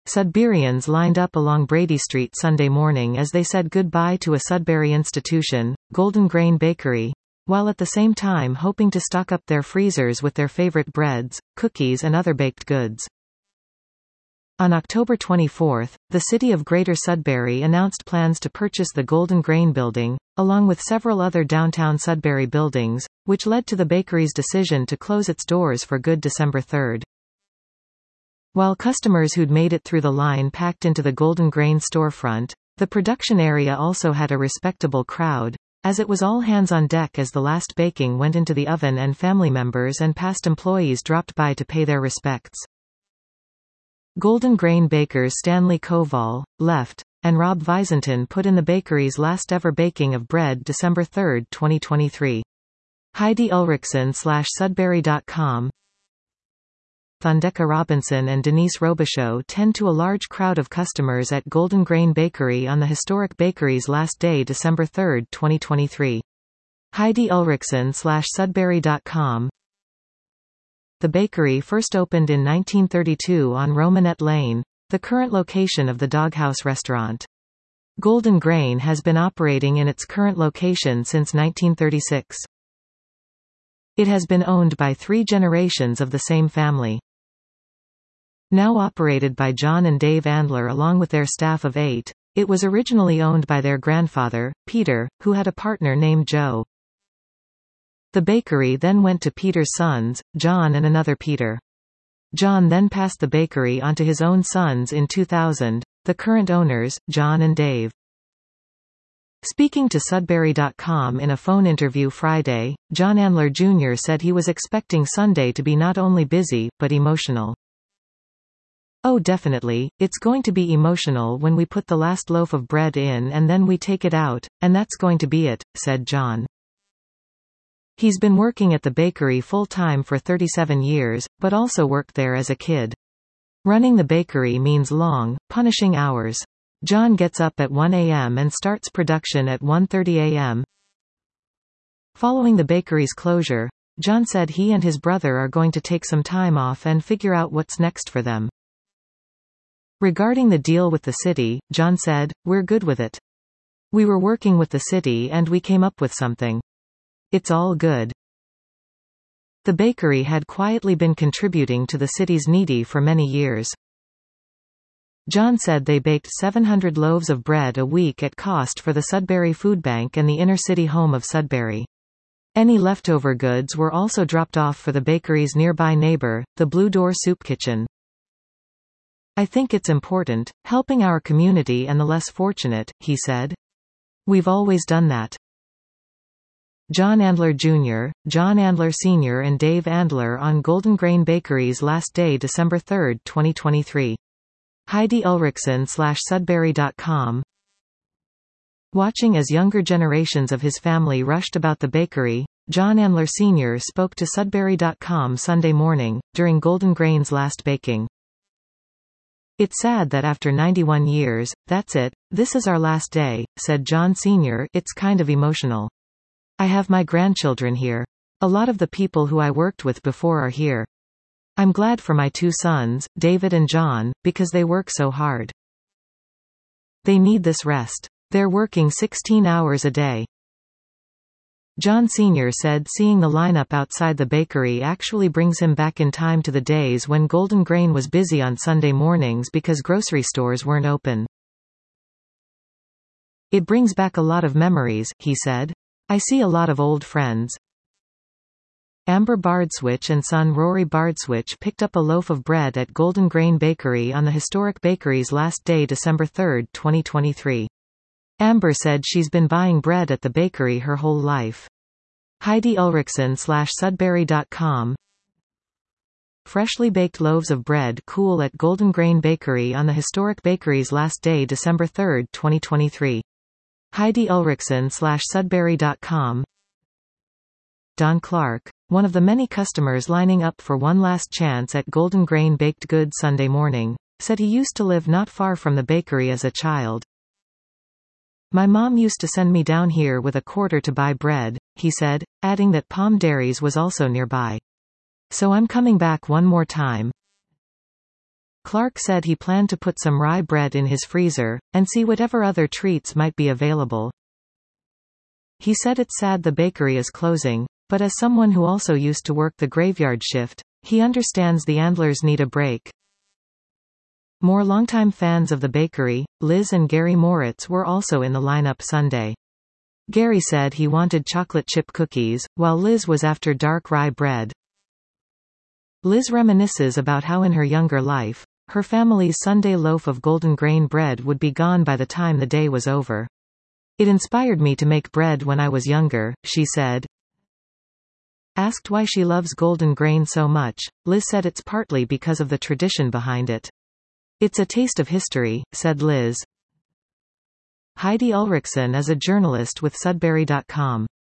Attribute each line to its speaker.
Speaker 1: Sudburyans lined up along Brady Street Sunday morning as they said goodbye to a Sudbury institution, Golden Grain Bakery, while at the same time hoping to stock up their freezers with their favorite breads, cookies and other baked goods. On October 24, the city of Greater Sudbury announced plans to purchase the Golden Grain Building, along with several other downtown Sudbury buildings, which led to the bakery's decision to close its doors for good December 3. While customers who'd made it through the line packed into the Golden Grain storefront, the production area also had a respectable crowd, as it was all hands on deck as the last baking went into the oven and family members and past employees dropped by to pay their respects. Golden Grain bakers Stanley Koval, left, and Rob Visentin put in the bakery's last ever baking of bread December 3, 2023. Heidi Ulrichsen/Sudbury.com. Thondeka Robinson and Denise Robichaud tend to a large crowd of customers at Golden Grain Bakery on the historic bakery's last day December 3, 2023. Heidi Ulrichsen/Sudbury.com. The bakery first opened in 1932 on Romanette Lane, the current location of the Doghouse restaurant. Golden Grain has been operating in its current location since 1936. It has been owned by 3 generations of the same family. Now operated by John and Dave Andler along with their staff of 8, it was originally owned by their grandfather, Peter, who had a partner named Joe. The bakery then went to Peter's sons, John and another Peter. John then passed the bakery onto his own sons in 2000, the current owners, John and Dave. Speaking to Sudbury.com in a phone interview Friday, John Andler Jr. said he was expecting Sunday to be not only busy, but emotional. "Oh definitely, it's going to be emotional when we put the last loaf of bread in and then we take it out, and that's going to be it," said John. He's been working at the bakery full-time for 37 years, but also worked there as a kid. Running the bakery means long, punishing hours. John gets up at 1 a.m. and starts production at 1:30 a.m. Following the bakery's closure, John said he and his brother are going to take some time off and figure out what's next for them. Regarding the deal with the city, John said, "We're good with it. We were working with the city and we came up with something. It's all good." The bakery had quietly been contributing to the city's needy for many years. John said they baked 700 loaves of bread a week at cost for the Sudbury Food Bank and the inner-city home of Sudbury. Any leftover goods were also dropped off for the bakery's nearby neighbor, the Blue Door Soup Kitchen. "I think it's important, helping our community and the less fortunate," he said. "We've always done that." John Andler Jr., John Andler Sr. and Dave Andler on Golden Grain Bakery's last day December 3, 2023. Heidi Ulrichsen/Sudbury.com. Watching as younger generations of his family rushed about the bakery, John Andler Sr. spoke to Sudbury.com Sunday morning, during Golden Grain's last baking. "It's sad that after 91 years, that's it, this is our last day," said John Sr. "It's kind of emotional. I have my grandchildren here. A lot of the people who I worked with before are here. I'm glad for my 2 sons, David and John, because they work so hard. They need this rest. They're working 16 hours a day." John Sr. said seeing the lineup outside the bakery actually brings him back in time to the days when Golden Grain was busy on Sunday mornings because grocery stores weren't open. "It brings back a lot of memories," he said. "I see a lot of old friends." Amber Bardswich and son Rory Bardswich picked up a loaf of bread at Golden Grain Bakery on the historic bakery's last day December 3, 2023. Amber said she's been buying bread at the bakery her whole life. Heidi Ulrichsen/Sudbury.com. Freshly baked loaves of bread cool at Golden Grain Bakery on the historic bakery's last day December 3, 2023. Heidi Ulrichsen/Sudbury.com. Don Clark, one of the many customers lining up for one last chance at Golden Grain Baked Goods Sunday morning, said he used to live not far from the bakery as a child. "My mom used to send me down here with a quarter to buy bread," he said, adding that Palm Dairies was also nearby. "So I'm coming back one more time." Clark said he planned to put some rye bread in his freezer, and see whatever other treats might be available. He said it's sad the bakery is closing, but as someone who also used to work the graveyard shift, he understands the Andlers need a break. More longtime fans of the bakery, Liz and Gary Moritz, were also in the lineup Sunday. Gary said he wanted chocolate chip cookies, while Liz was after dark rye bread. Liz reminisces about how in her younger life, her family's Sunday loaf of golden grain bread would be gone by the time the day was over. It inspired me to make bread when I was younger, she said. Asked why she loves golden grain so much, Liz said it's partly because of the tradition behind it. It's a taste of history, said Liz. Heidi Ulrichsen is a journalist with Sudbury.com.